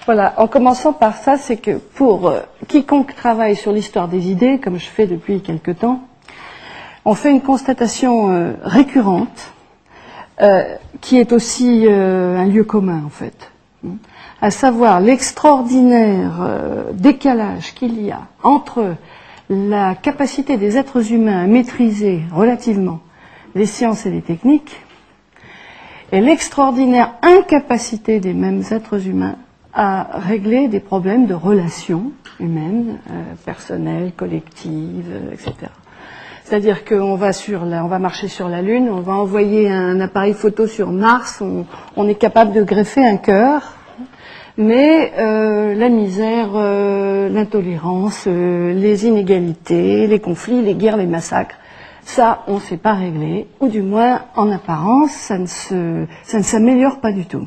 Voilà, en commençant par ça, c'est que pour quiconque travaille sur l'histoire des idées, comme je fais depuis quelque temps, on fait une constatation récurrente, qui est aussi un lieu commun en fait, à savoir l'extraordinaire décalage qu'il y a entre la capacité des êtres humains à maîtriser relativement les sciences et les techniques et l'extraordinaire incapacité des mêmes êtres humains à régler des problèmes de relations humaines, personnelles, collectives, etc. C'est-à-dire qu'on va marcher sur la Lune, on va envoyer un appareil photo sur Mars, on est capable de greffer un cœur, mais la misère, l'intolérance, les inégalités, les conflits, les guerres, les massacres, ça, on ne sait pas régler, ou du moins, en apparence, ça ne s'améliore pas du tout.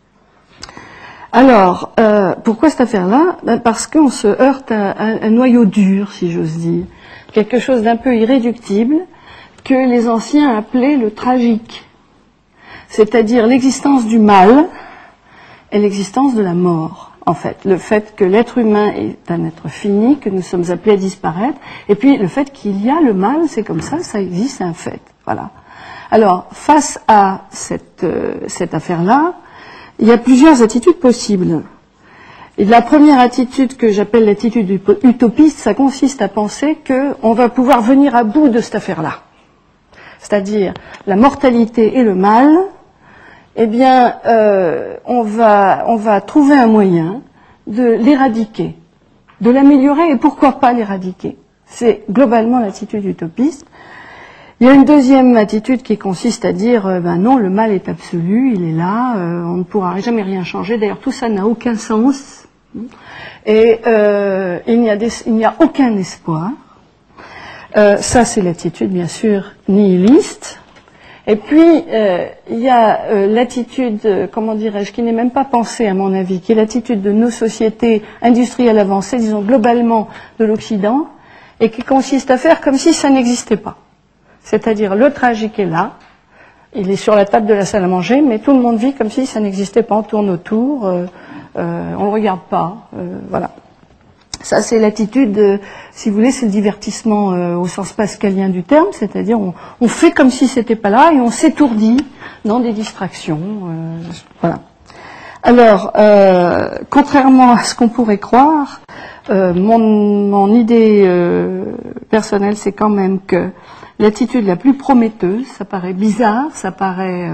Alors, pourquoi cette affaire-là ? Parce qu'on se heurte à un noyau dur, si j'ose dire. Quelque chose d'un peu irréductible que les anciens appelaient le tragique, c'est-à-dire l'existence du mal et l'existence de la mort, en fait. Le fait que l'être humain est un être fini, que nous sommes appelés à disparaître, et puis le fait qu'il y a le mal, c'est comme ça existe, c'est un fait. Voilà. Alors, face à cette affaire-là, il y a plusieurs attitudes possibles. Et la première attitude que j'appelle l'attitude utopiste, ça consiste à penser qu'on va pouvoir venir à bout de cette affaire-là. C'est-à-dire la mortalité et le mal, eh bien, on va trouver un moyen de l'éradiquer, de l'améliorer et pourquoi pas l'éradiquer. C'est globalement l'attitude utopiste. Il y a une deuxième attitude qui consiste à dire non, le mal est absolu, il est là, on ne pourra jamais rien changer. D'ailleurs, tout ça n'a aucun sens et il n'y a aucun espoir. Ça, c'est l'attitude, bien sûr, nihiliste. Et puis, il y a l'attitude, comment dirais-je, qui n'est même pas pensée, à mon avis, qui est l'attitude de nos sociétés industrielles avancées, disons globalement de l'Occident, et qui consiste à faire comme si ça n'existait pas. C'est-à-dire, le tragique est là, il est sur la table de la salle à manger, mais tout le monde vit comme si ça n'existait pas, on tourne autour, on ne le regarde pas, voilà. Ça, c'est l'attitude, si vous voulez, c'est le divertissement au sens pascalien du terme, c'est-à-dire on fait comme si c'était pas là et on s'étourdit dans des distractions, voilà. Alors, contrairement à ce qu'on pourrait croire, mon idée personnelle, c'est quand même que l'attitude la plus prometteuse, ça paraît bizarre, ça paraît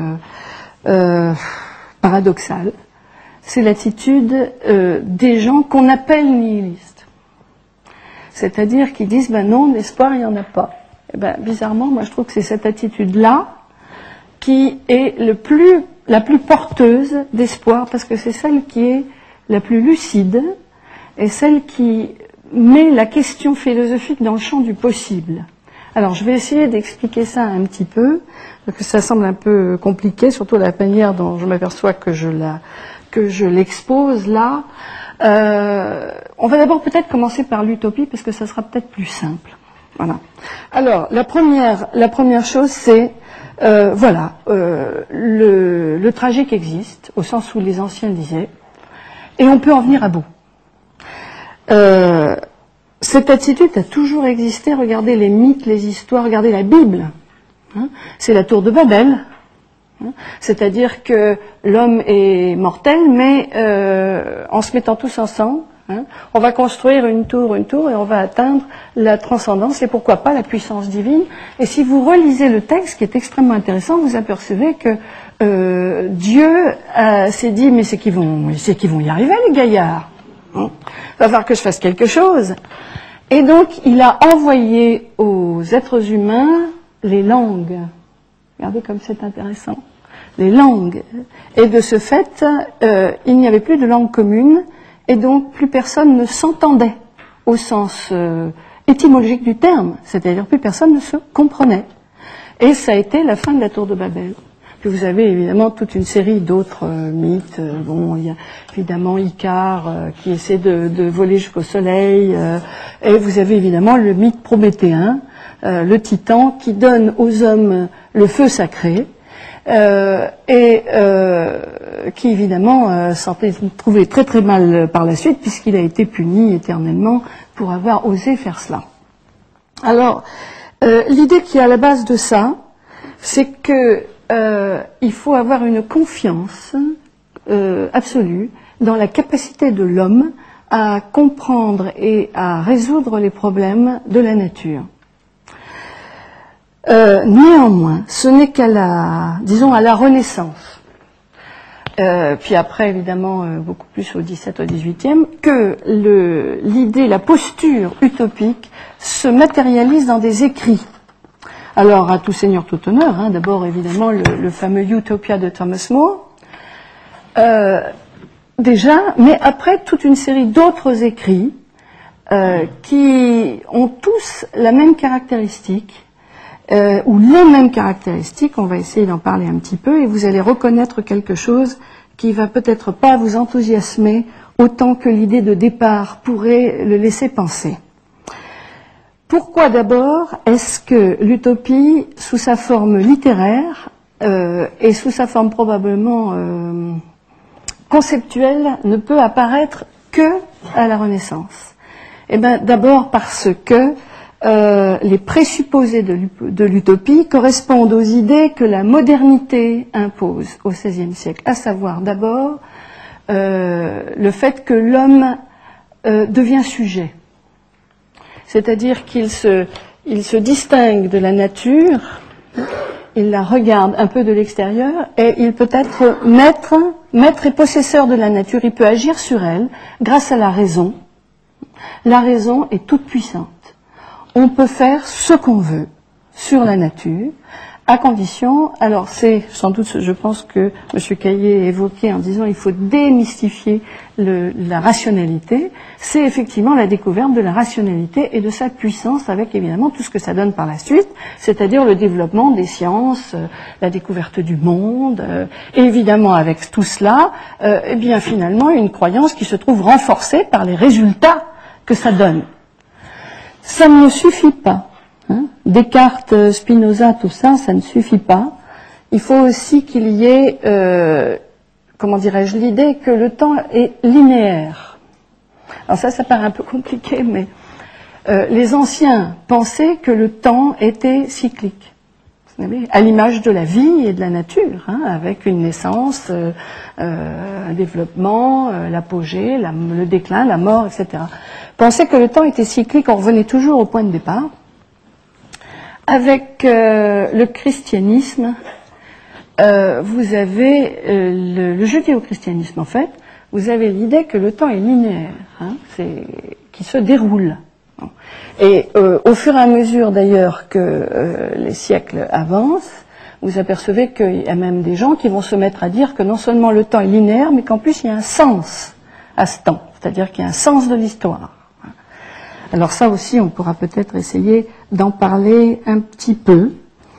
paradoxal, c'est l'attitude des gens qu'on appelle nihilistes. C'est-à-dire qui disent, non, d'espoir, il n'y en a pas. Et bizarrement, moi je trouve que c'est cette attitude-là qui est la plus porteuse d'espoir, parce que c'est celle qui est la plus lucide, et celle qui met la question philosophique dans le champ du possible. Alors, je vais essayer d'expliquer ça un petit peu, parce que ça semble un peu compliqué, surtout la manière dont je m'aperçois que je l'expose là. On va d'abord peut-être commencer par l'utopie, parce que ça sera peut-être plus simple. Voilà. Alors, la première chose, c'est, le tragique existe, au sens où les anciens disaient, et on peut en venir à bout. Cette attitude a toujours existé. Regardez les mythes, les histoires, regardez la Bible. C'est la tour de Babel. C'est-à-dire que l'homme est mortel, mais en se mettant tous ensemble, on va construire une tour, et on va atteindre la transcendance, et pourquoi pas la puissance divine. Et si vous relisez le texte, qui est extrêmement intéressant, vous apercevez que Dieu s'est dit, mais c'est qu'ils vont y arriver, les gaillards. Il va falloir que je fasse quelque chose. Et donc, il a envoyé aux êtres humains les langues. Regardez comme c'est intéressant. Les langues. Et de ce fait, il n'y avait plus de langue commune, et donc plus personne ne s'entendait au sens étymologique du terme. C'est-à-dire plus personne ne se comprenait. Et ça a été la fin de la tour de Babel. Puis vous avez évidemment toute une série d'autres mythes. Il y a évidemment Icare qui essaie de voler jusqu'au soleil. Et vous avez évidemment le mythe prométhéen, le titan qui donne aux hommes le feu sacré. qui évidemment s'en est trouvé très très mal par la suite, puisqu'il a été puni éternellement pour avoir osé faire cela. Alors, l'idée qui est à la base de ça, c'est que il faut avoir une confiance absolue dans la capacité de l'homme à comprendre et à résoudre les problèmes de la nature. Néanmoins, ce n'est qu'à à la Renaissance, puis après évidemment beaucoup plus au XVIIe, au XVIIIe, que l'idée, la posture utopique se matérialise dans des écrits. Alors, à tout seigneur, tout honneur, d'abord évidemment le fameux Utopia de Thomas More, déjà, mais après toute une série d'autres écrits qui ont tous la même caractéristique, ou les mêmes caractéristiques, on va essayer d'en parler un petit peu, et vous allez reconnaître quelque chose qui va peut-être pas vous enthousiasmer autant que l'idée de départ pourrait le laisser penser. Pourquoi d'abord est-ce que l'utopie, sous sa forme littéraire et sous sa forme probablement conceptuelle, ne peut apparaître que à la Renaissance? Eh bien, d'abord parce que les présupposés de l'utopie correspondent aux idées que la modernité impose au XVIe siècle, à savoir d'abord le fait que l'homme devient sujet, c'est-à-dire qu'il se distingue de la nature, il la regarde un peu de l'extérieur et il peut être maître et possesseur de la nature, il peut agir sur elle grâce à la raison. La raison est toute puissante. On peut faire ce qu'on veut sur la nature, à condition, alors c'est sans doute, je pense que M. Caillé évoquait en disant il faut démystifier la rationalité, c'est effectivement la découverte de la rationalité et de sa puissance avec évidemment tout ce que ça donne par la suite, c'est-à-dire le développement des sciences, la découverte du monde, et évidemment avec tout cela, eh bien finalement une croyance qui se trouve renforcée par les résultats que ça donne. Ça ne suffit pas. Descartes, Spinoza, tout ça, ça ne suffit pas. Il faut aussi qu'il y ait, l'idée que le temps est linéaire. Alors ça paraît un peu compliqué, mais les anciens pensaient que le temps était cyclique, à l'image de la vie et de la nature, avec une naissance, un développement, l'apogée, le déclin, la mort, etc. Pensaient que le temps était cyclique, on revenait toujours au point de départ. Avec le christianisme, vous avez le judéo-christianisme en fait, vous avez l'idée que le temps est linéaire, qui se déroule. Et au fur et à mesure d'ailleurs que les siècles avancent, vous apercevez qu'il y a même des gens qui vont se mettre à dire que non seulement le temps est linéaire, mais qu'en plus il y a un sens à ce temps, c'est-à-dire qu'il y a un sens de l'histoire. Alors ça aussi, on pourra peut-être essayer d'en parler un petit peu.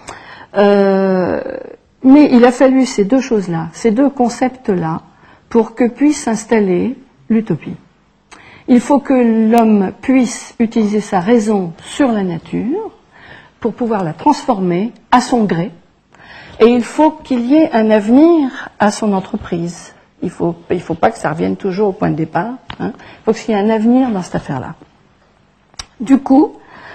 Mais il a fallu ces deux choses-là, ces deux concepts-là, pour que puisse s'installer l'utopie. Il faut que l'homme puisse utiliser sa raison sur la nature pour pouvoir la transformer à son gré. Et il faut qu'il y ait un avenir à son entreprise. Il faut pas que ça revienne toujours au point de départ. Il faut qu'il y ait un avenir dans cette affaire-là. Du coup,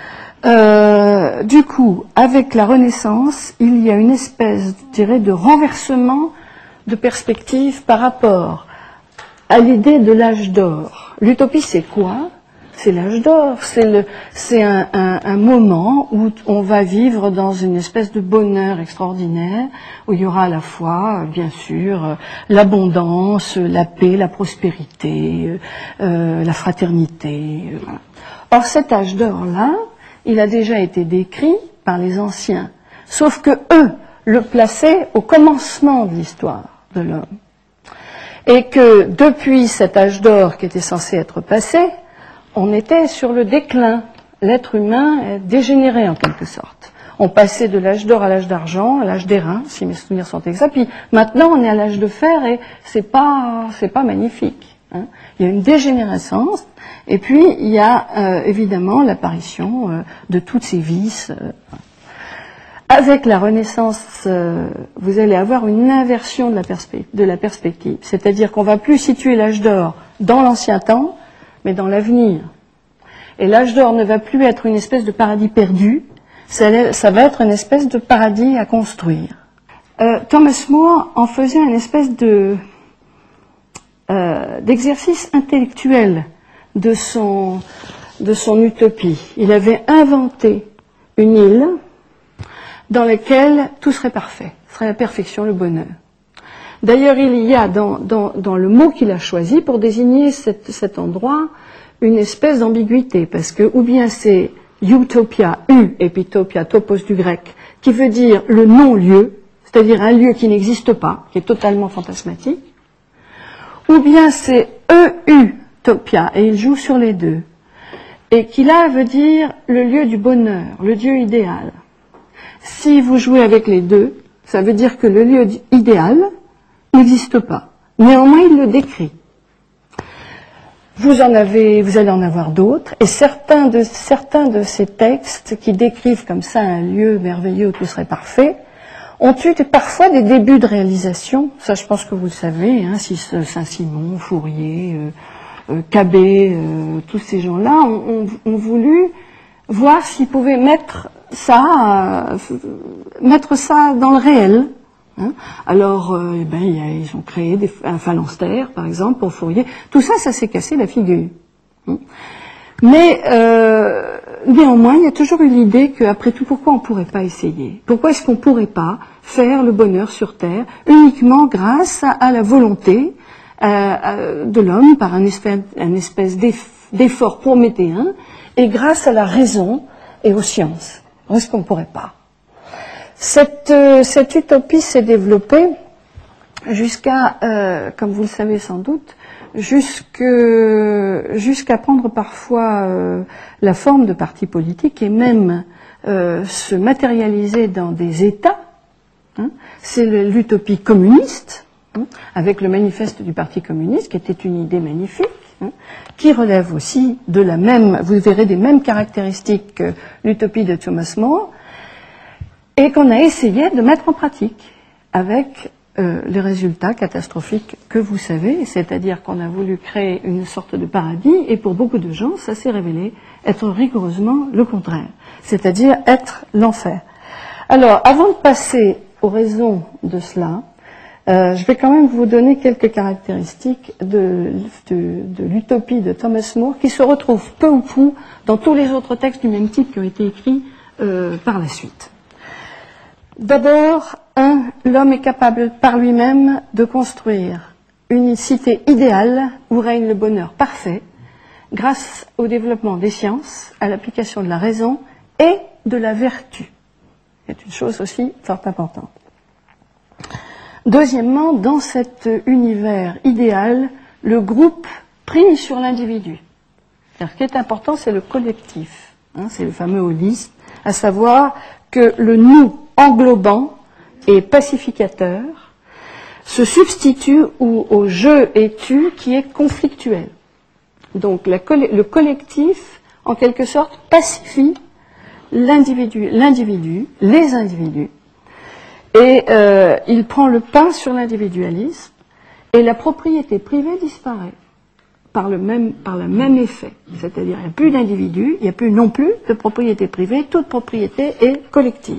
avec la Renaissance, il y a une espèce, je dirais, de renversement de perspective par rapport à l'idée de l'âge d'or. L'utopie, c'est quoi? C'est l'âge d'or. C'est un moment où on va vivre dans une espèce de bonheur extraordinaire, où il y aura à la fois, bien sûr, l'abondance, la paix, la prospérité, la fraternité. Voilà. Or, cet âge d'or-là, il a déjà été décrit par les anciens, sauf que eux le plaçaient au commencement de l'histoire de l'homme. Et que depuis cet âge d'or qui était censé être passé, on était sur le déclin. L'être humain est dégénéré en quelque sorte. On passait de l'âge d'or à l'âge d'argent, à l'âge d'airain, si mes souvenirs sont exacts. Puis maintenant, on est à l'âge de fer et c'est pas magnifique. Il y a une dégénérescence. Et puis, il y a évidemment l'apparition de toutes ces vices. Avec la Renaissance, vous allez avoir une inversion de la perspective. C'est-à-dire qu'on ne va plus situer l'âge d'or dans l'ancien temps, mais dans l'avenir. Et l'âge d'or ne va plus être une espèce de paradis perdu, ça va être une espèce de paradis à construire. Thomas More en faisait une espèce d'exercice intellectuel de son utopie. Il avait inventé une île dans laquelle tout serait parfait, serait la perfection, le bonheur. D'ailleurs, il y a dans le mot qu'il a choisi pour désigner cet endroit une espèce d'ambiguïté, parce que ou bien c'est utopia, et puis topia, topos du grec, qui veut dire le non-lieu, c'est-à-dire un lieu qui n'existe pas, qui est totalement fantasmatique, ou bien c'est utopia, et il joue sur les deux, et qui là veut dire le lieu du bonheur, le Dieu idéal. Si vous jouez avec les deux, ça veut dire que le lieu idéal n'existe pas. Néanmoins, il le décrit. Vous allez en avoir d'autres, et certains de ces textes qui décrivent comme ça un lieu merveilleux où tout serait parfait, ont eu parfois des débuts de réalisation. Ça, je pense que vous le savez, hein, Saint-Simon, Fourier, Cabet, tous ces gens-là ont voulu voir s'ils pouvaient mettre ça dans le réel. Hein. Alors, ils ont créé un phalanstère, par exemple, pour Fourier. Tout ça, ça s'est cassé la figure. Hein. Mais néanmoins, il y a toujours eu l'idée qu'après tout, pourquoi on ne pourrait pas essayer? Pourquoi est-ce qu'on ne pourrait pas faire le bonheur sur Terre uniquement grâce à la volonté de l'homme par un espèce d'effort prométhéen et grâce à la raison et aux sciences? Pourquoi est-ce qu'on ne pourrait pas? Cette utopie s'est développée jusqu'à, comme vous le savez sans doute, jusqu'à prendre parfois la forme de partis politiques et même se matérialiser dans des États. Hein. C'est l'utopie communiste, hein, avec le manifeste du Parti communiste, qui était une idée magnifique, hein, qui relève aussi de la même, vous verrez, des mêmes caractéristiques que l'utopie de Thomas More, et qu'on a essayé de mettre en pratique avec les résultats catastrophiques que vous savez, c'est-à-dire qu'on a voulu créer une sorte de paradis, et pour beaucoup de gens, ça s'est révélé être rigoureusement le contraire, c'est-à-dire être l'enfer. Alors, avant de passer aux raisons de cela, je vais quand même vous donner quelques caractéristiques de l'utopie de Thomas More, qui se retrouve peu ou prou dans tous les autres textes du même type qui ont été écrits par la suite. D'abord, l'homme est capable par lui-même de construire une cité idéale où règne le bonheur parfait grâce au développement des sciences, à l'application de la raison et de la vertu. C'est une chose aussi fort importante. Deuxièmement, dans cet univers idéal, le groupe prime sur l'individu. Ce qui est important, c'est le collectif. Hein, c'est le fameux holisme, à savoir que le nous englobant et pacificateur se substitue au je et tu qui est conflictuel. Donc le collectif, en quelque sorte, pacifie les individus, et il prend le pas sur l'individualisme, et la propriété privée disparaît par le même effet. C'est-à-dire, il n'y a plus d'individus, il n'y a plus non plus de propriété privée, toute propriété est collective.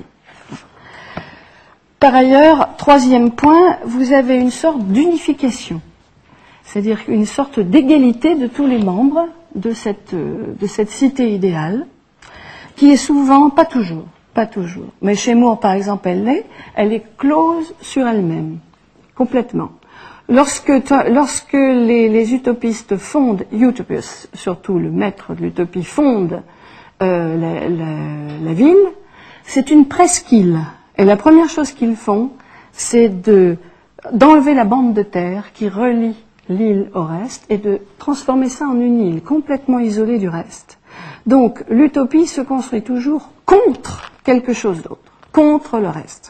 Par ailleurs, troisième point, vous avez une sorte d'unification, c'est-à-dire une sorte d'égalité de tous les membres de cette cité idéale, qui est souvent, pas toujours, mais chez More par exemple elle est close sur elle-même, complètement. Lorsque les utopistes fondent, Utopius, surtout le maître de l'utopie, fonde la ville, c'est une presqu'île. Et la première chose qu'ils font, c'est d'enlever la bande de terre qui relie l'île au reste et de transformer ça en une île complètement isolée du reste. Donc l'utopie se construit toujours contre quelque chose d'autre, contre le reste.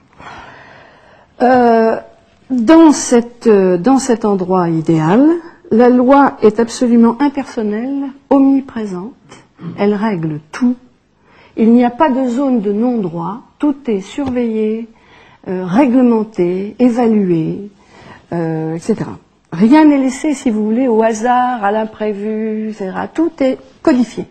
Dans cet endroit idéal, la loi est absolument impersonnelle, omniprésente, elle règle tout. Il n'y a pas de zone de non-droit, tout est surveillé, réglementé, évalué, etc. Rien n'est laissé, si vous voulez, au hasard, à l'imprévu, etc. Tout est codifié.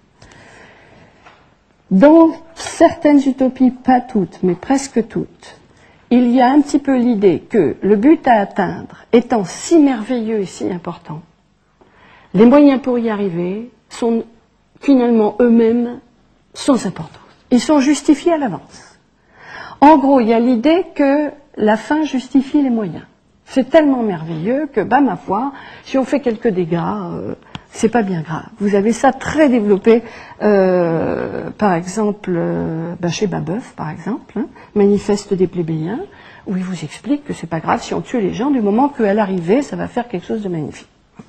Dans certaines utopies, pas toutes, mais presque toutes, il y a un petit peu l'idée que le but à atteindre étant si merveilleux et si important, les moyens pour y arriver sont finalement eux-mêmes sans importance. Ils sont justifiés à l'avance. En gros, il y a l'idée que la fin justifie les moyens. C'est tellement merveilleux que, ma foi, si on fait quelques dégâts, c'est pas bien grave. Vous avez ça très développé, par exemple, chez Babeuf, par exemple, Manifeste des plébéiens, où il vous explique que c'est pas grave si on tue les gens, du moment qu'à l'arrivée, ça va faire quelque chose de magnifique.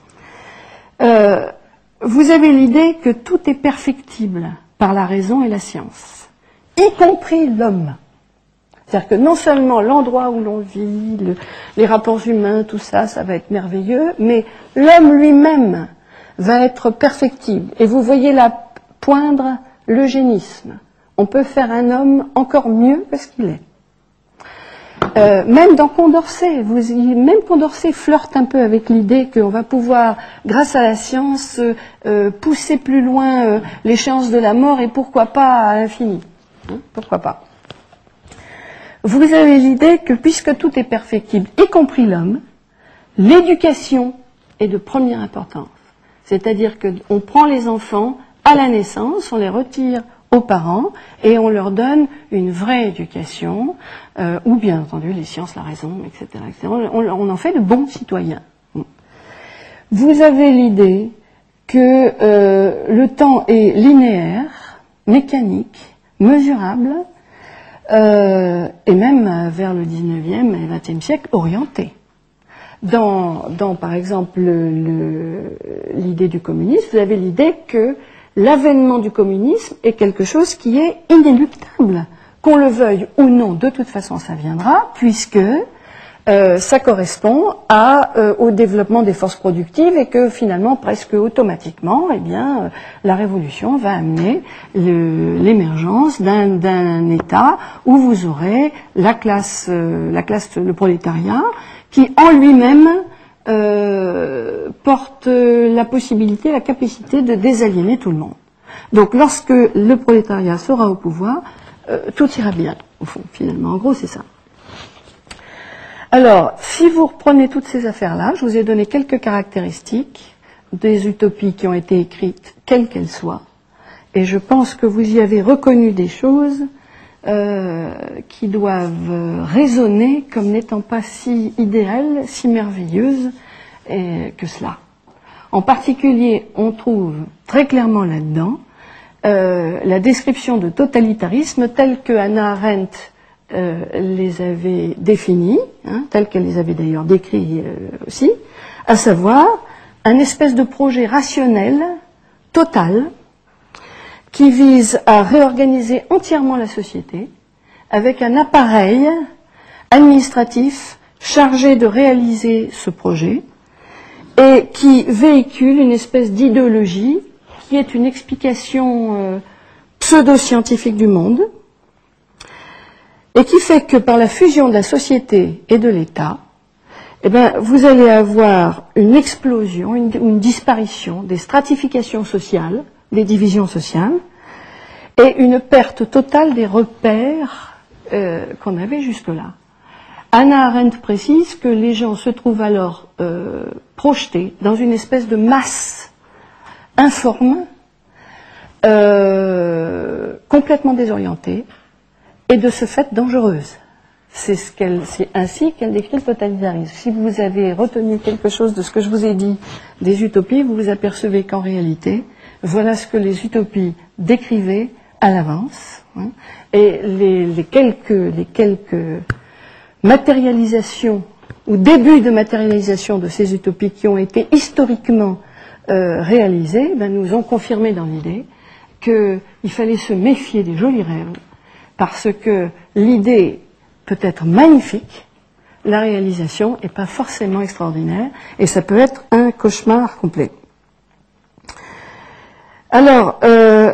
Vous avez l'idée que tout est perfectible par la raison et la science, y compris l'homme. C'est-à-dire que non seulement l'endroit où l'on vit, les rapports humains, tout ça, ça va être merveilleux, mais l'homme lui-même va être perfectible. Et vous voyez là poindre l'eugénisme. On peut faire un homme encore mieux que ce qu'il est. Même dans Condorcet, même Condorcet flirte un peu avec l'idée qu'on va pouvoir, grâce à la science, pousser plus loin l'échéance de la mort et pourquoi pas à l'infini. Pourquoi pas. Vous avez l'idée que puisque tout est perfectible, y compris l'homme, l'éducation est de première importance. C'est-à-dire qu'on prend les enfants à la naissance, on les retire aux parents et on leur donne une vraie éducation, ou bien entendu les sciences, la raison, etc. etc. On en fait de bons citoyens. Vous avez l'idée que le temps est linéaire, mécanique, mesurable, et même vers le 19e et 20e siècle, orienté. Dans par exemple, l'idée du communisme, vous avez l'idée que l'avènement du communisme est quelque chose qui est inéluctable. Qu'on le veuille ou non, de toute façon, ça viendra, puisque ça correspond au développement des forces productives et que finalement, presque automatiquement, la révolution va amener l'émergence d'un État où vous aurez le prolétariat, qui en lui-même porte la possibilité, la capacité de désaliéner tout le monde. Donc lorsque le prolétariat sera au pouvoir, tout ira bien, au fond, finalement. En gros, c'est ça. Alors, si vous reprenez toutes ces affaires-là, je vous ai donné quelques caractéristiques des utopies qui ont été écrites, quelles qu'elles soient, et je pense que vous y avez reconnu des choses qui doivent résonner comme n'étant pas si idéales, si merveilleuses que cela. En particulier, on trouve très clairement là-dedans la description de totalitarisme telle que Hannah Arendt les avait définis, tels qu'elle les avait d'ailleurs décrits aussi, à savoir un espèce de projet rationnel, total, qui vise à réorganiser entièrement la société avec un appareil administratif chargé de réaliser ce projet et qui véhicule une espèce d'idéologie qui est une explication pseudo-scientifique du monde, et qui fait que par la fusion de la société et de l'État, vous allez avoir une explosion, une disparition des stratifications sociales, des divisions sociales, et une perte totale des repères qu'on avait jusque-là. Hannah Arendt précise que les gens se trouvent alors projetés dans une espèce de masse informe, complètement désorientée, et de ce fait dangereuse. C'est ainsi qu'elle décrit le totalitarisme. Si vous avez retenu quelque chose de ce que je vous ai dit des utopies, vous vous apercevez qu'en réalité, voilà ce que les utopies décrivaient à l'avance. Et les quelques matérialisations ou débuts de matérialisation de ces utopies qui ont été historiquement réalisées, nous ont confirmé dans l'idée qu'il fallait se méfier des jolis rêves, parce que l'idée peut être magnifique, la réalisation n'est pas forcément extraordinaire, et ça peut être un cauchemar complet. Alors,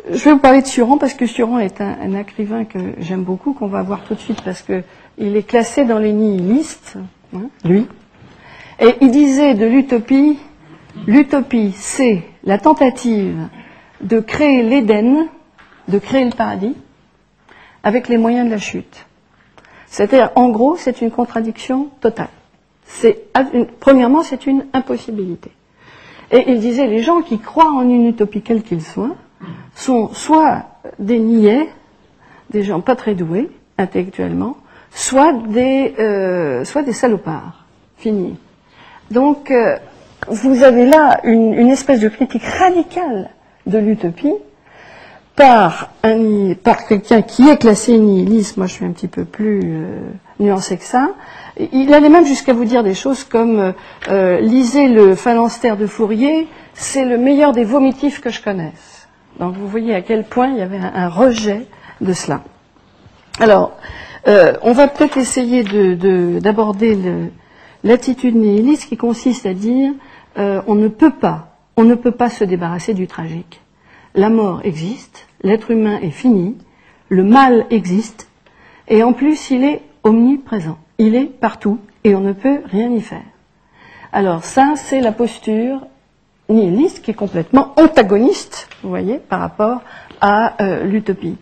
je vais vous parler de Suran parce que Suran est un écrivain que j'aime beaucoup, qu'on va voir tout de suite parce que il est classé dans les nihilistes, hein, lui. Et il disait de l'utopie, l'utopie c'est la tentative de créer l'Éden, de créer le paradis, avec les moyens de la chute. C'est-à-dire, en gros, c'est une contradiction totale. Premièrement, c'est une impossibilité. Et il disait, les gens qui croient en une utopie quelle qu'il soit, sont soit des niais, des gens pas très doués intellectuellement, soit des salopards. Fini. Donc, vous avez là une espèce de critique radicale de l'utopie par quelqu'un qui est classé nihiliste. Moi, je suis un petit peu plus nuancé que ça. Il allait même jusqu'à vous dire des choses comme lisez le phalanstère de Fourier, c'est le meilleur des vomitifs que je connaisse. Donc, vous voyez à quel point il y avait un rejet de cela. Alors, on va peut-être essayer d'aborder l'attitude nihiliste qui consiste à dire on ne peut pas se débarrasser du tragique. La mort existe, l'être humain est fini, le mal existe, et en plus il est omniprésent, il est partout, et on ne peut rien y faire. Alors ça, c'est la posture nihiliste qui est complètement antagoniste, vous voyez, par rapport à l'utopie.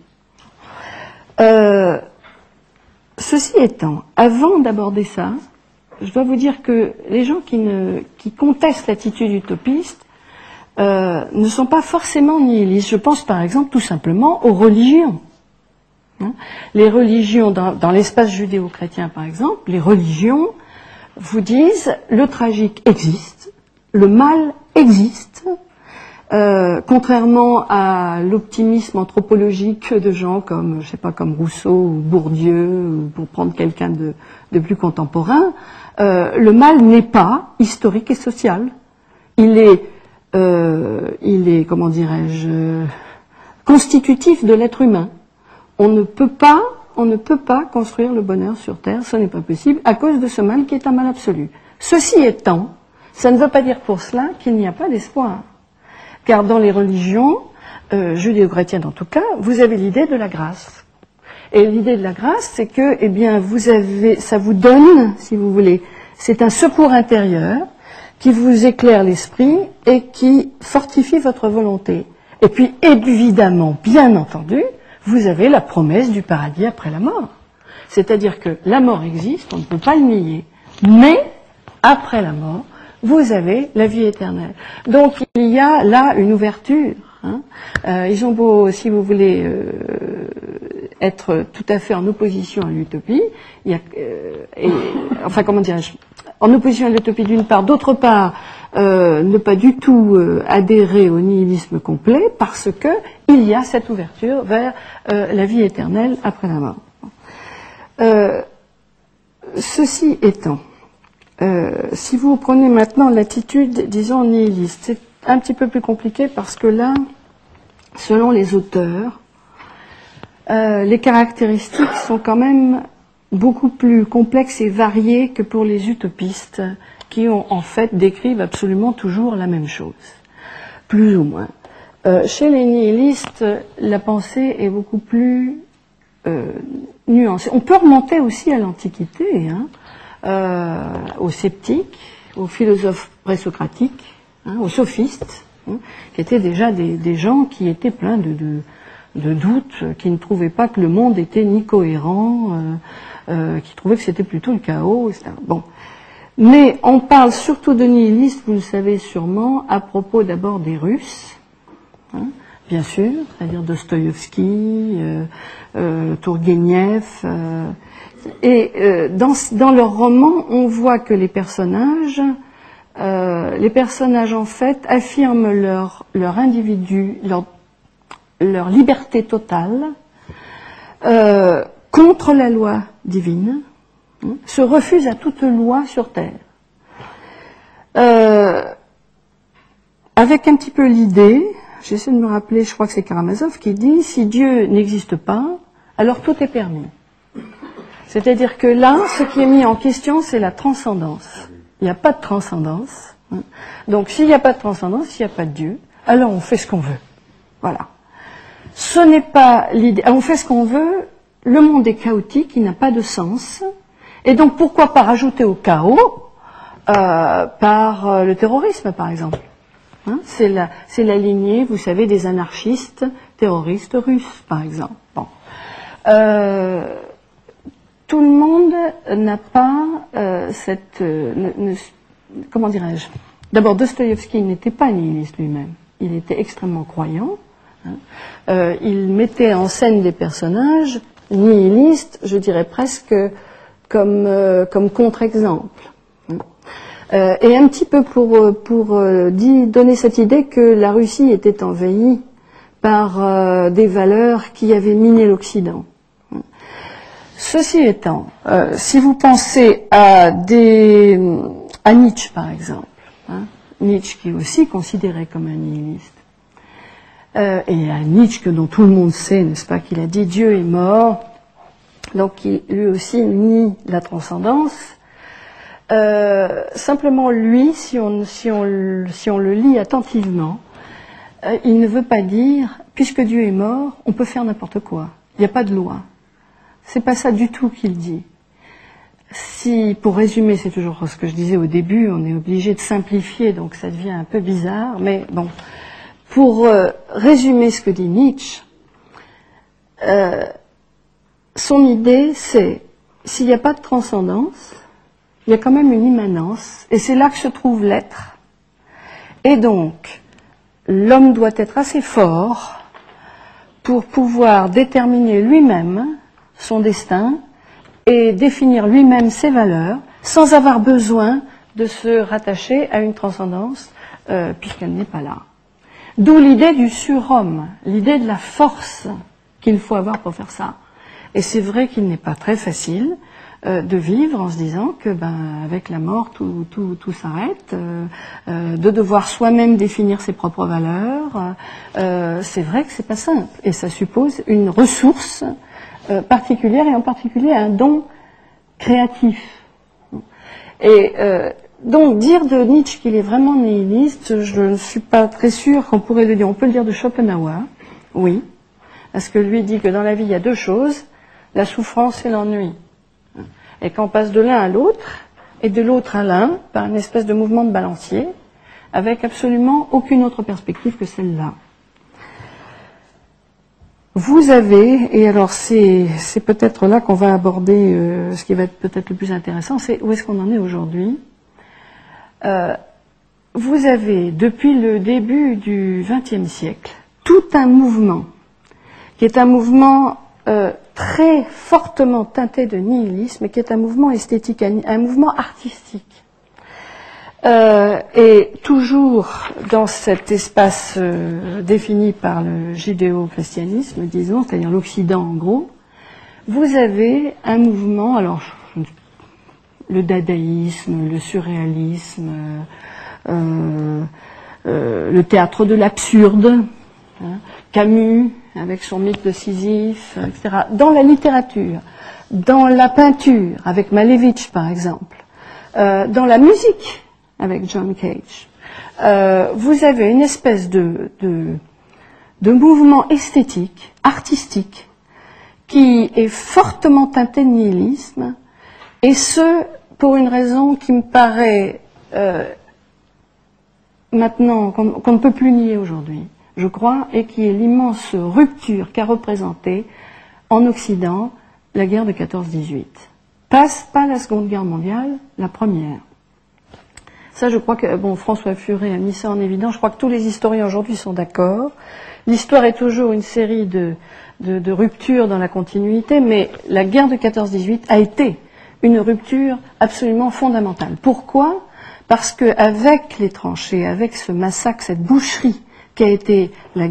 Ceci étant, avant d'aborder ça, je dois vous dire que les gens qui contestent l'attitude utopiste ne sont pas forcément nihilistes. Je pense par exemple tout simplement aux religions. Les religions, dans l'espace judéo-chrétien par exemple, les religions vous disent le tragique existe, le mal existe, contrairement à l'optimisme anthropologique de gens comme, je sais pas, comme Rousseau ou Bourdieu, ou pour prendre quelqu'un de plus contemporain, le mal n'est pas historique et social. Il est, comment dirais-je, constitutif de l'être humain. On ne peut pas construire le bonheur sur Terre, ce n'est pas possible, à cause de ce mal qui est un mal absolu. Ceci étant, ça ne veut pas dire pour cela qu'il n'y a pas d'espoir. Car dans les religions, judéo-chrétiennes en tout cas, vous avez l'idée de la grâce. Et l'idée de la grâce, c'est que, eh bien, ça vous donne, si vous voulez, c'est un secours intérieur qui vous éclaire l'esprit et qui fortifie votre volonté. Et puis, évidemment, bien entendu, vous avez la promesse du paradis après la mort. C'est-à-dire que la mort existe, on ne peut pas le nier, mais après la mort, vous avez la vie éternelle. Donc, il y a là une ouverture. Ils ont beau, si vous voulez, être tout à fait en opposition à l'utopie, enfin, comment dirais-je, en opposition à l'utopie d'une part, d'autre part, ne pas du tout adhérer au nihilisme complet, parce que il y a cette ouverture vers la vie éternelle après la mort. Ceci étant, si vous prenez maintenant l'attitude, disons, nihiliste, c'est un petit peu plus compliqué parce que là, selon les auteurs, les caractéristiques sont quand même beaucoup plus complexes et variées que pour les utopistes qui en fait décrivent absolument toujours la même chose, plus ou moins. Chez les nihilistes, la pensée est beaucoup plus nuancée. On peut remonter aussi à l'Antiquité, aux sceptiques, aux philosophes présocratiques, aux sophistes, qui étaient déjà des gens qui étaient pleins de doutes, qui ne trouvaient pas que le monde était ni cohérent, qui trouvaient que c'était plutôt le chaos, etc. Bon. Mais on parle surtout de nihilistes, vous le savez sûrement, à propos d'abord des Russes, bien sûr, c'est-à-dire Dostoïevski, Tourgueniev, et dans leurs romans, on voit que les personnages en fait affirment leur individu, leur liberté totale contre la loi divine, se refusent à toute loi sur Terre. Avec un petit peu l'idée, j'essaie de me rappeler, je crois que c'est Karamazov qui dit, si Dieu n'existe pas, alors tout est permis. C'est-à-dire que là, ce qui est mis en question, c'est la transcendance. Il n'y a pas de transcendance. Donc s'il n'y a pas de transcendance, s'il n'y a pas de Dieu, alors on fait ce qu'on veut. Voilà. Ce n'est pas l'idée. On fait ce qu'on veut, le monde est chaotique, il n'a pas de sens. Et donc pourquoi pas rajouter au chaos par le terrorisme, par exemple. Hein, c'est la lignée, vous savez, des anarchistes terroristes russes, par exemple. Bon. Tout le monde n'a pas comment dirais-je? D'abord, Dostoïevski n'était pas nihiliste lui-même. Il était extrêmement croyant. Hein. Il mettait en scène des personnages nihilistes, je dirais presque comme contre-exemple. Et un petit peu pour donner cette idée que la Russie était envahie par des valeurs qui avaient miné l'Occident. Ceci étant, si vous pensez à Nietzsche par exemple, hein, Nietzsche qui est aussi considéré comme un nihiliste, et à Nietzsche dont tout le monde sait, n'est-ce pas, qu'il a dit Dieu est mort, donc qui lui aussi nie la transcendance. Simplement lui, si on le lit attentivement, il ne veut pas dire puisque Dieu est mort, on peut faire n'importe quoi. Il n'y a pas de loi. C'est pas ça du tout qu'il dit. Si, pour résumer, c'est toujours ce que je disais au début, on est obligé de simplifier, donc ça devient un peu bizarre, mais bon, pour résumer ce que dit Nietzsche, son idée c'est, s'il n'y a pas de transcendance, il y a quand même une immanence, et c'est là que se trouve l'être. Et donc, l'homme doit être assez fort pour pouvoir déterminer lui-même son destin et définir lui-même ses valeurs sans avoir besoin de se rattacher à une transcendance puisqu'elle n'est pas là. D'où l'idée du surhomme, l'idée de la force qu'il faut avoir pour faire ça. Et c'est vrai qu'il n'est pas très facile de vivre en se disant que avec la mort tout s'arrête, de devoir soi-même définir ses propres valeurs, c'est vrai que c'est pas simple et ça suppose une ressource particulière et en particulier un don créatif. Et donc dire de Nietzsche qu'il est vraiment nihiliste, je ne suis pas très sûre qu'on pourrait le dire. On peut le dire de Schopenhauer, oui, parce que lui dit que dans la vie il y a deux choses, la souffrance et l'ennui. Et qu'on passe de l'un à l'autre, et de l'autre à l'un, par une espèce de mouvement de balancier, avec absolument aucune autre perspective que celle-là. Vous avez, et alors c'est peut-être là qu'on va aborder ce qui va être peut-être le plus intéressant, c'est où est-ce qu'on en est aujourd'hui. Vous avez, depuis le début du XXe siècle, tout un mouvement, qui est un mouvement très fortement teinté de nihilisme, qui est un mouvement esthétique, un mouvement artistique. Et toujours dans cet espace défini par le judéo-christianisme, disons, c'est-à-dire l'Occident en gros, vous avez un mouvement, alors le dadaïsme, le surréalisme, le théâtre de l'absurde, hein, Camus avec son mythe de Sisyphe, etc. Dans la littérature, dans la peinture avec Malevich par exemple, dans la musique avec John Cage, vous avez une espèce de mouvement esthétique, artistique, qui est fortement teinté de nihilisme, et ce, pour une raison qui me paraît maintenant, qu'on ne peut plus nier aujourd'hui, je crois, et qui est l'immense rupture qu'a représentée en Occident la guerre de 14-18. Pas la Seconde Guerre mondiale, la première. Ça, je crois que, bon, François Furet a mis ça en évidence, je crois que tous les historiens aujourd'hui sont d'accord. L'histoire est toujours une série de ruptures dans la continuité, mais la guerre de 14-18 a été une rupture absolument fondamentale. Pourquoi ? Parce qu'avec les tranchées, avec ce massacre, cette boucherie qu'a été la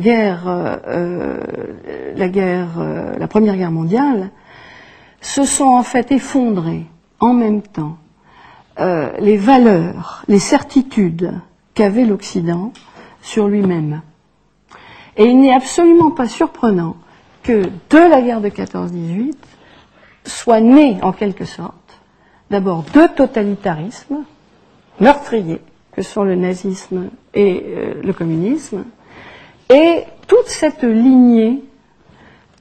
Première Guerre mondiale, se sont en fait effondrés en même temps les valeurs, les certitudes qu'avait l'Occident sur lui-même. Et il n'est absolument pas surprenant que de la guerre de 14-18 soit né en quelque sorte d'abord deux totalitarismes meurtriers que sont le nazisme et le communisme, et toute cette lignée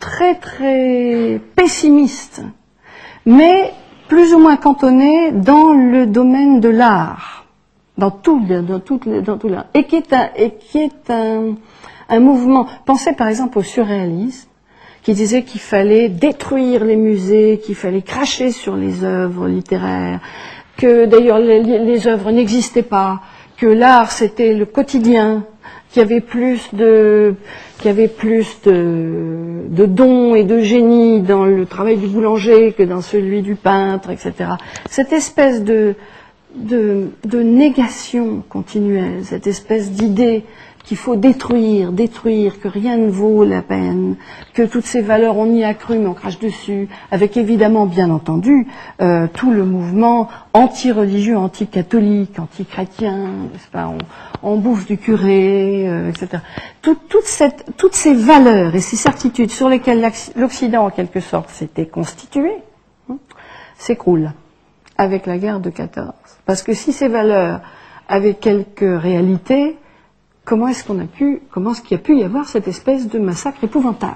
très très pessimiste, mais plus ou moins cantonné dans le domaine de l'art, dans tout l'art, et qui est un mouvement. Pensez par exemple au surréalisme, qui disait qu'il fallait détruire les musées, qu'il fallait cracher sur les œuvres littéraires, que d'ailleurs les œuvres n'existaient pas, que l'art c'était le quotidien, qu'il y avait plus de dons et de génie dans le travail du boulanger que dans celui du peintre, etc. Cette espèce de négation continuelle, cette espèce d'idée qu'il faut détruire, que rien ne vaut la peine, que toutes ces valeurs on y a cru mais on crache dessus, avec évidemment bien entendu tout le mouvement anti-religieux, anti-catholique, anti-chrétien, n'est-ce pas, on bouffe du curé, etc. Toutes ces valeurs et ces certitudes sur lesquelles l'Occident en quelque sorte s'était constitué, s'écroulent avec la guerre de 14. Parce que si ces valeurs avaient quelques réalités, comment est-ce qu'il y a pu y avoir cette espèce de massacre épouvantable?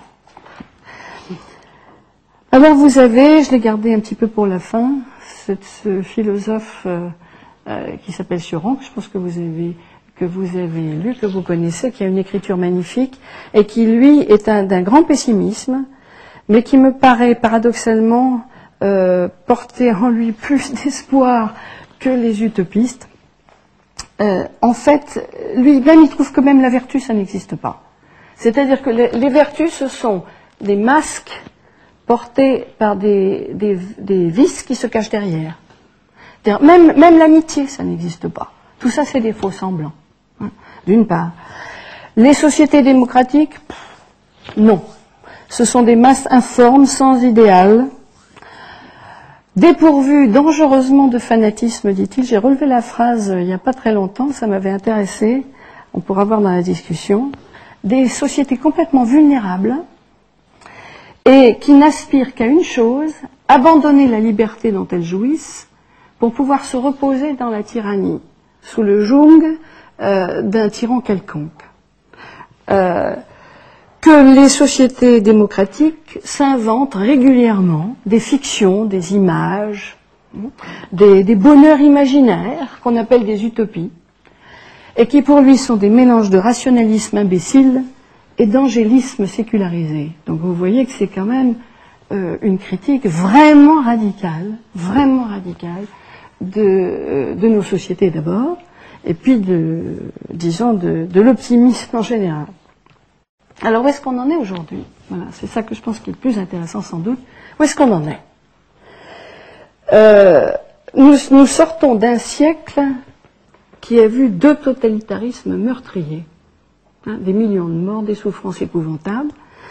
Alors vous avez, je l'ai gardé un petit peu pour la fin, ce philosophe qui s'appelle Sioran, que je pense que vous avez lu, que vous connaissez, qui a une écriture magnifique, et qui lui est d'un grand pessimisme, mais qui me paraît paradoxalement porter en lui plus d'espoir que les utopistes. En fait, lui-même, il trouve que même la vertu, ça n'existe pas. C'est-à-dire que les vertus, ce sont des masques portés par des vices qui se cachent derrière. Même l'amitié, ça n'existe pas. Tout ça, c'est des faux semblants, hein, d'une part. Les sociétés démocratiques, non. Ce sont des masses informes, sans idéal, dépourvues dangereusement de fanatisme, dit-il. J'ai relevé la phrase il n'y a pas très longtemps, ça m'avait intéressé, on pourra voir dans la discussion. Des sociétés complètement vulnérables et qui n'aspirent qu'à une chose, abandonner la liberté dont elles jouissent pour pouvoir se reposer dans la tyrannie, sous le joug d'un tyran quelconque. Que les sociétés démocratiques s'inventent régulièrement des fictions, des images, des bonheurs imaginaires qu'on appelle des utopies, et qui pour lui sont des mélanges de rationalisme imbécile et d'angélisme sécularisé. Donc vous voyez que c'est quand même une critique vraiment radicale de nos sociétés d'abord, et puis de l'optimisme en général. Alors où est-ce qu'on en est aujourd'hui? Voilà, c'est ça que je pense qui est le plus intéressant sans doute. Où est-ce qu'on en est? Nous sortons d'un siècle qui a vu 2 totalitarismes meurtriers, hein, des millions de morts, des souffrances épouvantables,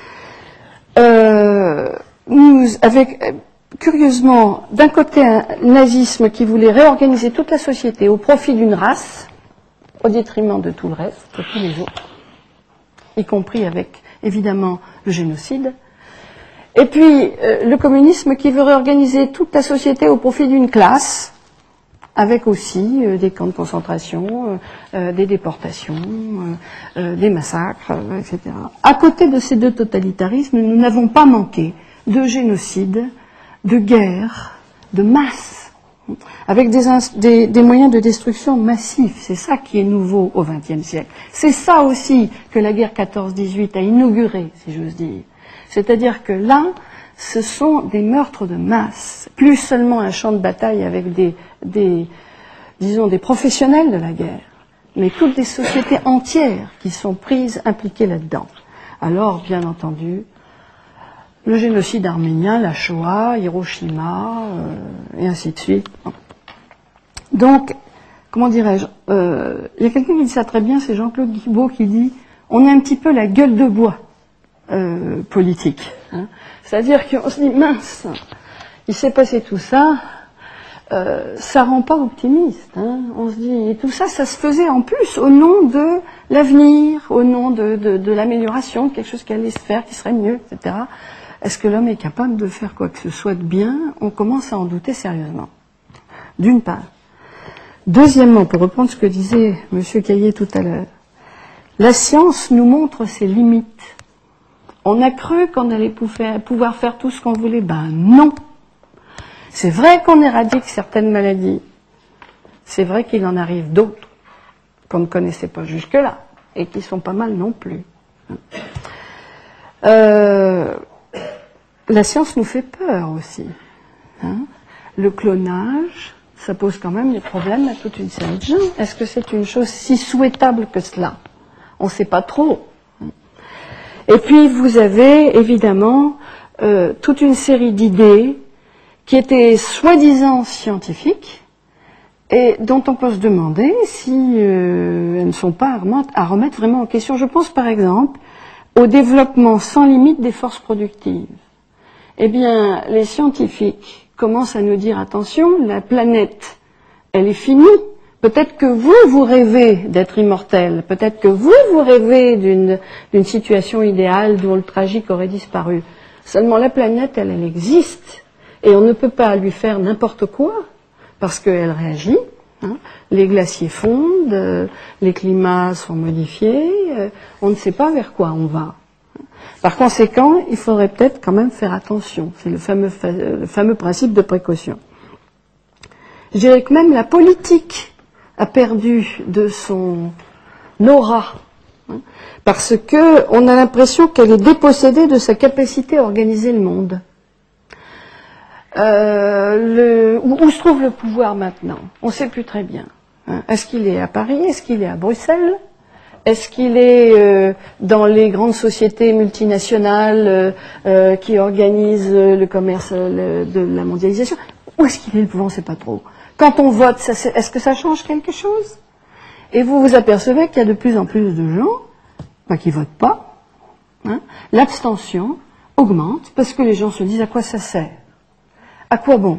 avec curieusement d'un côté un nazisme qui voulait réorganiser toute la société au profit d'une race, au détriment de tout le reste, de tous les autres, y compris avec, évidemment, le génocide. Et puis, le communisme qui veut réorganiser toute la société au profit d'une classe, avec aussi des camps de concentration, des déportations, des massacres, etc. À côté de ces 2 totalitarismes, nous n'avons pas manqué de génocide, de guerre, de masse, avec des moyens de destruction massifs. C'est ça qui est nouveau au XXe siècle. C'est ça aussi que la guerre 14-18 a inauguré, si j'ose dire. C'est-à-dire que là, ce sont des meurtres de masse, plus seulement un champ de bataille avec des professionnels de la guerre, mais toutes des sociétés entières qui sont impliquées là-dedans. Alors, bien entendu, le génocide arménien, la Shoah, Hiroshima, et ainsi de suite. Donc, comment dirais-je, il y a quelqu'un qui dit ça très bien, c'est Jean-Claude Guibault qui dit « on est un petit peu la gueule de bois politique hein. ». C'est-à-dire qu'on se dit « mince, il s'est passé tout ça, ça rend pas optimiste. Hein. » On se dit « et tout ça, ça se faisait en plus au nom de l'avenir, au nom de l'amélioration, quelque chose qui allait se faire, qui serait mieux, etc. » Est-ce que l'homme est capable de faire quoi que ce soit de bien? On commence à en douter sérieusement. D'une part. Deuxièmement, pour reprendre ce que disait M. Caillé tout à l'heure, la science nous montre ses limites. On a cru qu'on allait pouvoir faire tout ce qu'on voulait. Ben non. C'est vrai qu'on éradique certaines maladies. C'est vrai qu'il en arrive d'autres qu'on ne connaissait pas jusque-là et qui sont pas mal non plus. La science nous fait peur aussi. Le clonage, ça pose quand même des problèmes à toute une série de gens. Est-ce que c'est une chose si souhaitable que cela? On ne sait pas trop. Et puis vous avez évidemment toute une série d'idées qui étaient soi-disant scientifiques et dont on peut se demander si elles ne sont pas à remettre vraiment en question. Je pense par exemple au développement sans limite des forces productives. Eh bien, les scientifiques commencent à nous dire attention, la planète, elle est finie. Peut-être que vous rêvez d'être immortel. Peut-être que vous rêvez d'une situation idéale dont le tragique aurait disparu. Seulement la planète, elle existe. Et on ne peut pas lui faire n'importe quoi, parce qu'elle réagit. Les glaciers fondent, les climats sont modifiés, on ne sait pas vers quoi on va. Par conséquent, il faudrait peut-être quand même faire attention. C'est le fameux principe de précaution. Je dirais que même la politique a perdu de son aura, parce qu'on a l'impression qu'elle est dépossédée de sa capacité à organiser le monde. Où se trouve le pouvoir maintenant? On ne sait plus très bien. Est-ce qu'il est à Paris? Est-ce qu'il est à Bruxelles? Est-ce qu'il est dans les grandes sociétés multinationales qui organisent le commerce de la mondialisation? Où est-ce qu'il est le pouvoir? On ne sait pas trop. Quand on vote, est-ce que ça change quelque chose? Et vous vous apercevez qu'il y a de plus en plus de gens qui ne votent pas. L'abstention augmente parce que les gens se disent à quoi ça sert? À quoi bon?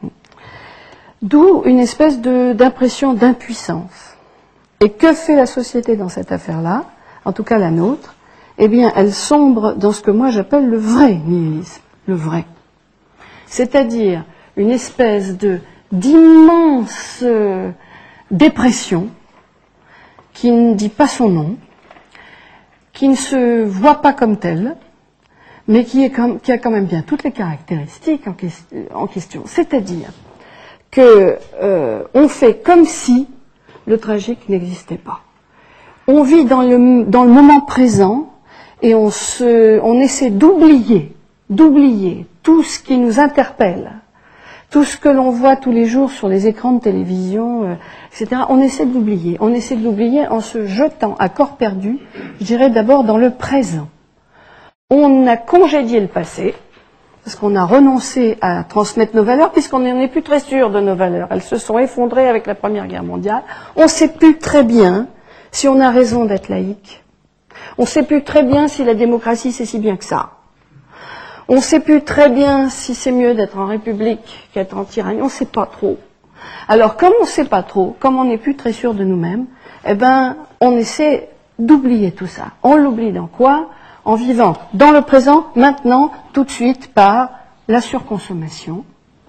D'où une espèce d'impression d'impuissance. Et que fait la société dans cette affaire-là? En tout cas la nôtre. Eh bien, elle sombre dans ce que moi j'appelle le vrai nihilisme. Le vrai. C'est-à-dire une espèce d'immense dépression qui ne dit pas son nom, qui ne se voit pas comme telle, mais qui a quand même bien toutes les caractéristiques en question. C'est-à-dire que on fait comme si le tragique n'existait pas. On vit dans le moment présent et on essaie d'oublier tout ce qui nous interpelle, tout ce que l'on voit tous les jours sur les écrans de télévision, etc. On essaie de l'oublier. On essaie de l'oublier en se jetant à corps perdu, je dirais d'abord dans le présent. On a congédié le passé, parce qu'on a renoncé à transmettre nos valeurs, puisqu'on n'est plus très sûr de nos valeurs. Elles se sont effondrées avec la Première Guerre mondiale. On ne sait plus très bien si on a raison d'être laïque. On ne sait plus très bien si la démocratie c'est si bien que ça. On ne sait plus très bien si c'est mieux d'être en république qu'être en tyrannie. On ne sait pas trop. Alors, comme on ne sait pas trop, comme on n'est plus très sûr de nous-mêmes, eh ben, on essaie d'oublier tout ça. On l'oublie dans quoi? En vivant dans le présent, maintenant, tout de suite, par la surconsommation.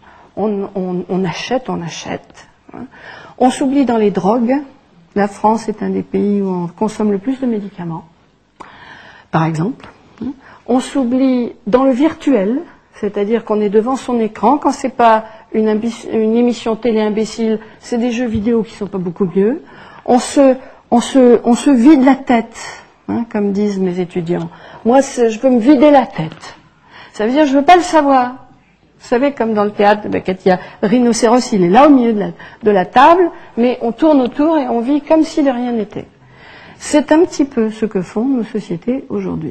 On achète. On s'oublie dans les drogues. La France est un des pays où on consomme le plus de médicaments, par exemple. On s'oublie dans le virtuel, c'est-à-dire qu'on est devant son écran. Quand c'est pas une émission télé imbécile, c'est des jeux vidéo qui sont pas beaucoup mieux. On se vide la tête, comme disent mes étudiants. Moi, je peux me vider la tête. Ça veut dire, je veux pas le savoir. Vous savez, comme dans le théâtre, quand il y a le rhinocéros, il est là au milieu de la table, mais on tourne autour et on vit comme si de rien n'était. C'est un petit peu ce que font nos sociétés aujourd'hui.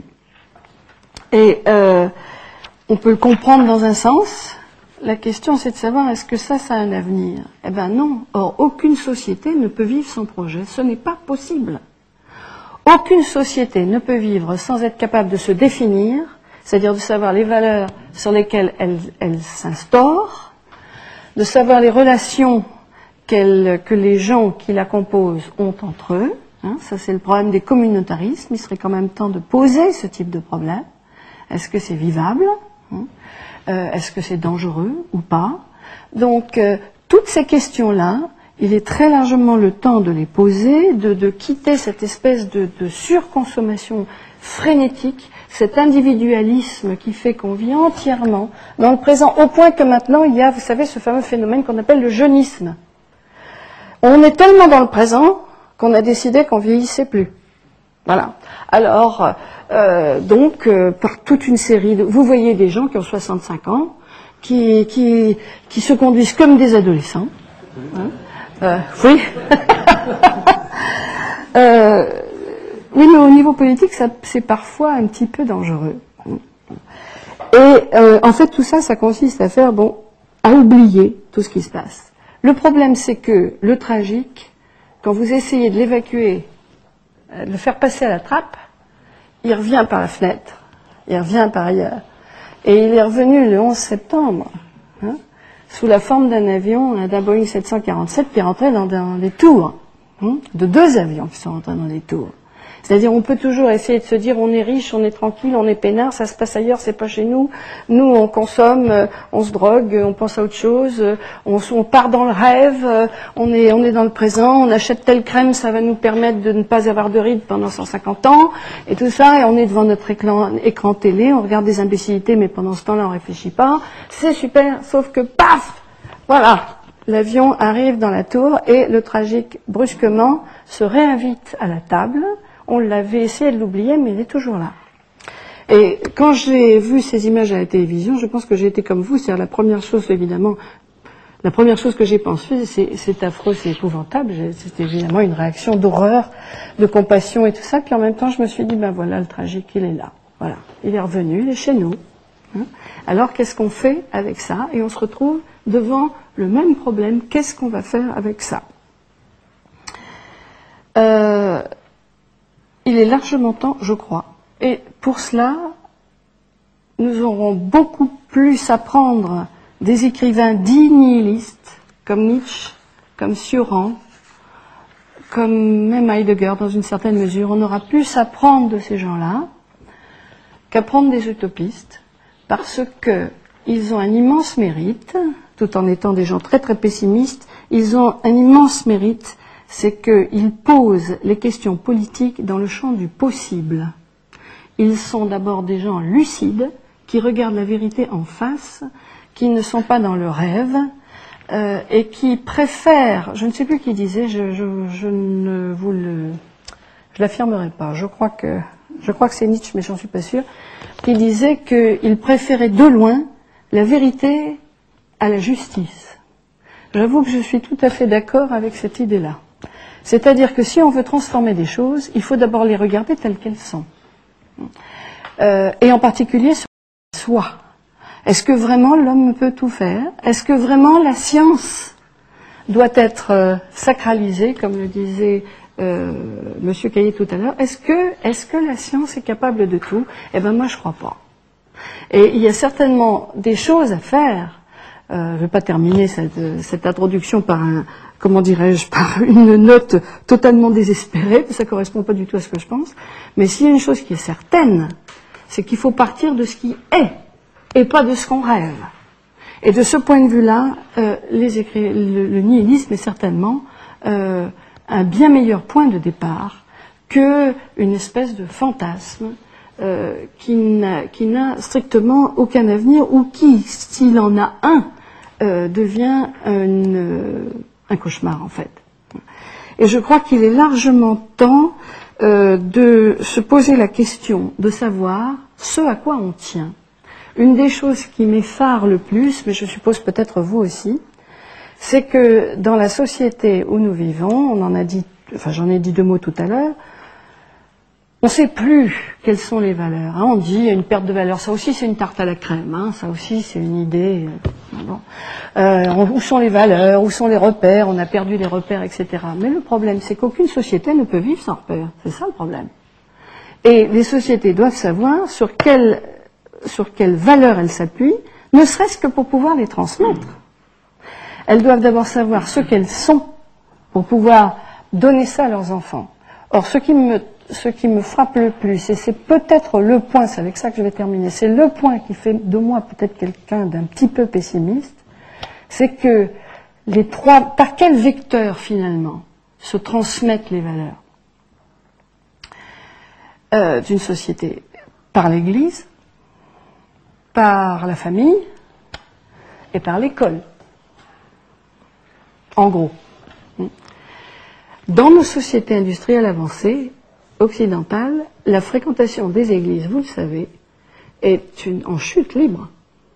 Et on peut le comprendre dans un sens. La question, c'est de savoir, est-ce que ça a un avenir? Eh bien non. Or, aucune société ne peut vivre sans projet. Ce n'est pas possible. Aucune société ne peut vivre sans être capable de se définir, c'est-à-dire de savoir les valeurs sur lesquelles elle s'instaure, de savoir les relations que les gens qui la composent ont entre eux. Ça, c'est le problème des communautarismes. Il serait quand même temps de poser ce type de problème. Est-ce que c'est vivable? Est-ce que c'est dangereux ou pas? Donc, toutes ces questions-là, il est très largement le temps de les poser, de quitter cette espèce de surconsommation frénétique, cet individualisme qui fait qu'on vit entièrement dans le présent, au point que maintenant il y a, vous savez, ce fameux phénomène qu'on appelle le jeunisme. On est tellement dans le présent qu'on a décidé qu'on vieillissait plus. Voilà. Alors, par toute une série de... Vous voyez des gens qui ont 65 ans, qui se conduisent comme des adolescents. Hein, oui. Oui, mais au niveau politique, c'est parfois un petit peu dangereux. Et en fait, tout ça, ça consiste à faire, à oublier tout ce qui se passe. Le problème, c'est que le tragique, quand vous essayez de l'évacuer, de le faire passer à la trappe, il revient par la fenêtre, il revient par ailleurs. Et il est revenu le 11 septembre, hein, sous la forme d'un avion, d'un Boeing 747 qui rentrait dans les tours, hein, de 2 avions qui sont rentrés dans les tours. C'est-à-dire, on peut toujours essayer de se dire, on est riche, on est tranquille, on est peinard, ça se passe ailleurs, c'est pas chez nous. Nous, on consomme, on se drogue, on pense à autre chose, on part dans le rêve, on est dans le présent, on achète telle crème, ça va nous permettre de ne pas avoir de rides pendant 150 ans, et tout ça, et on est devant notre écran télé, on regarde des imbécilités, mais pendant ce temps-là, on réfléchit pas. C'est super, sauf que, paf! Voilà! L'avion arrive dans la tour, et le tragique, brusquement, se réinvite à la table. On l'avait essayé de l'oublier, mais il est toujours là. Et quand j'ai vu ces images à la télévision, je pense que j'ai été comme vous, c'est-à-dire la première chose, évidemment, la première chose que j'ai pensé, c'est affreux, c'est épouvantable, c'était évidemment une réaction d'horreur, de compassion et tout ça, puis en même temps, je me suis dit, ben voilà, le tragique, il est là. Voilà, il est revenu, il est chez nous. Hein. Alors, qu'est-ce qu'on fait avec ça? Et on se retrouve devant le même problème, qu'est-ce qu'on va faire avec ça? Il est largement temps, je crois. Et pour cela, nous aurons beaucoup plus à prendre des écrivains dits nihilistes, comme Nietzsche, comme Cioran, comme même Heidegger dans une certaine mesure. On aura plus à prendre de ces gens-là qu'à prendre des utopistes, parce qu'ils ont un immense mérite, tout en étant des gens très très pessimistes, ils ont un immense mérite, c'est qu'ils posent les questions politiques dans le champ du possible. Ils sont d'abord des gens lucides, qui regardent la vérité en face, qui ne sont pas dans le rêve, et qui préfèrent, je ne sais plus qui disait, je ne vous je l'affirmerai pas, je crois que c'est Nietzsche, mais j'en suis pas sûre, qui disait qu'il préférait de loin la vérité à la justice. J'avoue que je suis tout à fait d'accord avec cette idée-là. C'est-à-dire que si on veut transformer des choses, il faut d'abord les regarder telles qu'elles sont. Et en particulier sur soi. Est-ce que vraiment l'homme peut tout faire? Est-ce que vraiment la science doit être sacralisée, comme le disait Monsieur Caillé tout à l'heure? Est-ce que la science est capable de tout? Eh bien moi je crois pas. Et il y a certainement des choses à faire. Je ne vais pas terminer cette introduction par par une note totalement désespérée, parce que ça ne correspond pas du tout à ce que je pense. Mais s'il y a une chose qui est certaine, c'est qu'il faut partir de ce qui est, et pas de ce qu'on rêve. Et de ce point de vue-là, le nihilisme est certainement un bien meilleur point de départ qu'une espèce de fantasme qui n'a strictement aucun avenir, ou qui, s'il en a un, devient un cauchemar en fait. Et je crois qu'il est largement temps de se poser la question de savoir ce à quoi on tient. Une des choses qui m'effare le plus, mais je suppose peut-être vous aussi, c'est que dans la société où nous vivons, j'en ai dit 2 mots tout à l'heure, on ne sait plus quelles sont les valeurs. Hein. On dit il y a une perte de valeur. Ça aussi, c'est une tarte à la crème. Hein. Ça aussi, c'est une idée. Où sont les valeurs? Où sont les repères? On a perdu les repères, etc. Mais le problème, c'est qu'aucune société ne peut vivre sans repères. C'est ça le problème. Et les sociétés doivent savoir sur quelles valeurs elles s'appuient, ne serait-ce que pour pouvoir les transmettre. Elles doivent d'abord savoir ce qu'elles sont pour pouvoir donner ça à leurs enfants. Or, ce qui me frappe le plus, et c'est peut-être le point, c'est avec ça que je vais terminer, c'est le point qui fait de moi peut-être quelqu'un d'un petit peu pessimiste, c'est que par quel vecteur finalement se transmettent les valeurs d'une société? Par l'Église, par la famille et par l'école. En gros. Dans nos sociétés industrielles avancées, occidentales, la fréquentation des églises, vous le savez, est en chute libre.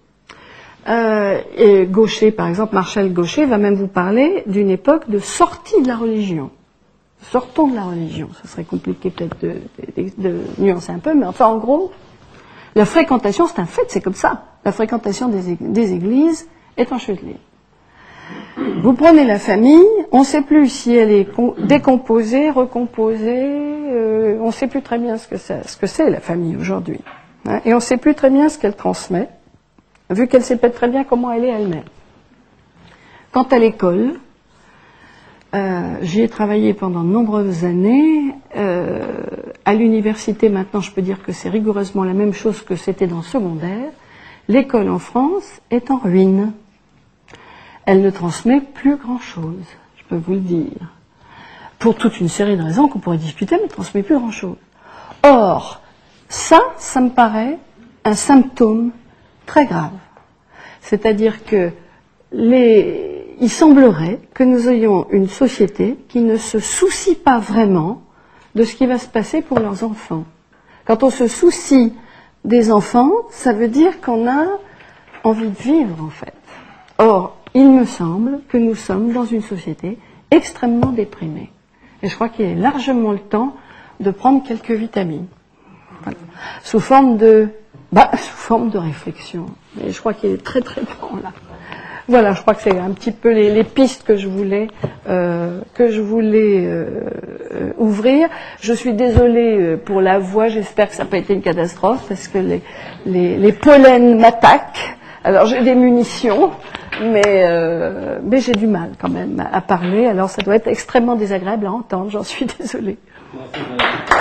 Et Gaucher, par exemple, Marshall Gaucher va même vous parler d'une époque de sortie de la religion. Sortons de la religion. Ça serait compliqué peut-être de nuancer un peu, mais enfin, en gros, la fréquentation, c'est un fait, c'est comme ça. La fréquentation des églises est en chute libre. Vous prenez la famille, on ne sait plus si elle est décomposée, recomposée, on ne sait plus très bien ce que c'est la famille aujourd'hui. Hein, et on ne sait plus très bien ce qu'elle transmet, vu qu'elle ne sait pas très bien comment elle est elle-même. Quant à l'école, j'y ai travaillé pendant de nombreuses années. À l'université, maintenant, je peux dire que c'est rigoureusement la même chose que c'était dans le secondaire. L'école en France est en ruine. Elle ne transmet plus grand-chose, je peux vous le dire. Pour toute une série de raisons qu'on pourrait discuter, mais elle ne transmet plus grand-chose. Or, ça me paraît un symptôme très grave. C'est-à-dire que il semblerait que nous ayons une société qui ne se soucie pas vraiment de ce qui va se passer pour leurs enfants. Quand on se soucie des enfants, ça veut dire qu'on a envie de vivre, en fait. Or, il me semble que nous sommes dans une société extrêmement déprimée. Et je crois qu'il est largement le temps de prendre quelques vitamines. Voilà. Sous forme de réflexion. Et je crois qu'il est très très bon là. Voilà, je crois que c'est un petit peu les pistes que je voulais ouvrir. Je suis désolée pour la voix, j'espère que ça n'a pas été une catastrophe, parce que les pollens m'attaquent. Alors j'ai des munitions, mais j'ai du mal quand même à parler, alors ça doit être extrêmement désagréable à entendre, j'en suis désolée. Merci.